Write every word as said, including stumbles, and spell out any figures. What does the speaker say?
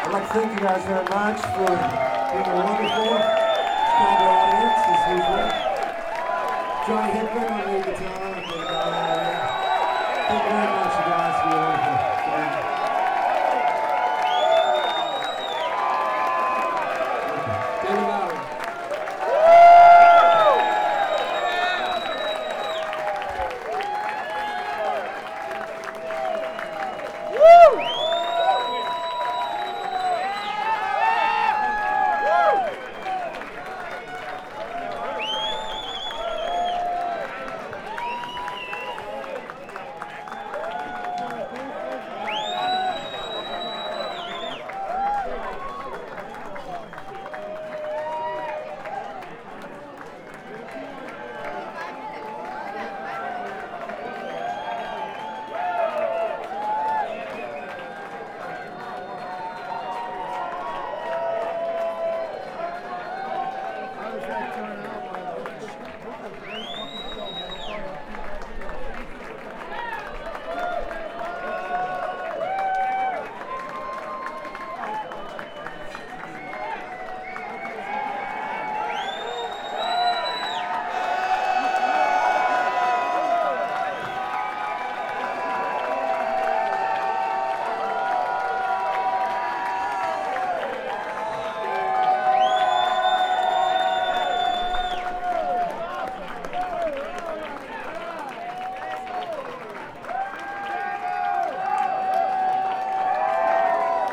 I'd like to thank you guys very much for being a wonderful, kind audience, as usual. Johnny Hickman on the guitar, and uh, thank you very much, you guys.